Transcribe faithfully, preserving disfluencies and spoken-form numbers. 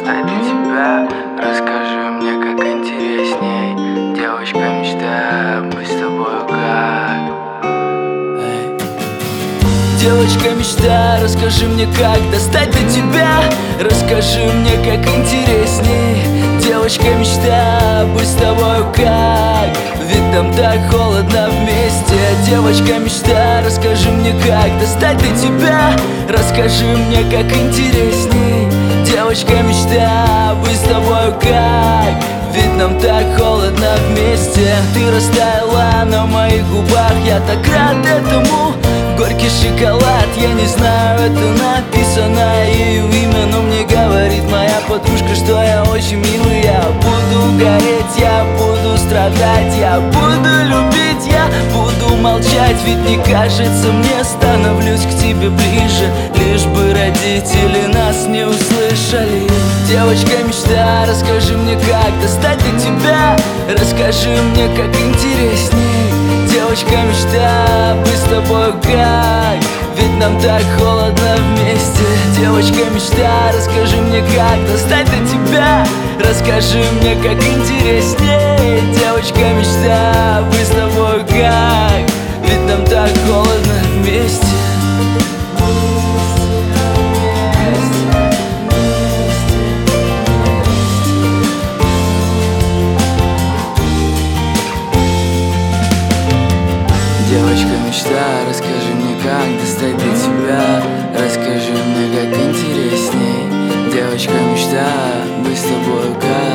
достать до тебя. Расскажи мне, как интересней. Девочка мечта, быть с тобою как. Эй. Девочка мечта, расскажи мне, как достать до тебя. Расскажи мне, как интересней. Девочка мечта, быть с тобою как. Ведь нам так холодно вместе. Девочка мечта, расскажи мне, как достать до тебя. Расскажи мне, как интересней. Девочка мечта, быть с тобою как. Ведь нам так холодно вместе. Ты растаяла на моих губах, я так рад этому. Горький шоколад, я не знаю, это написано ее имя, но мне говорит моя подружка, что я очень милый. Я буду гореть, я буду страдать, я буду любить, я буду молчать. Ведь не кажется, мне становлюсь к тебе ближе, лишь бы родители нас не услышали. Девочка мечта, расскажи мне, как достать до тебя. Расскажи мне, как интересней. Девочка мечта, быть с тобой как. Ведь нам так холодно вместе. Девочка мечта, расскажи мне, как достать до тебя. Расскажи мне, как интересней. Девочка мечта, быть с тобой как. Ведь нам так холодно вместе. Девочка мечта, расскажи мне, как достать до тебя. Расскажи мне, как интересней. Девочка мечта, быть с тобой как.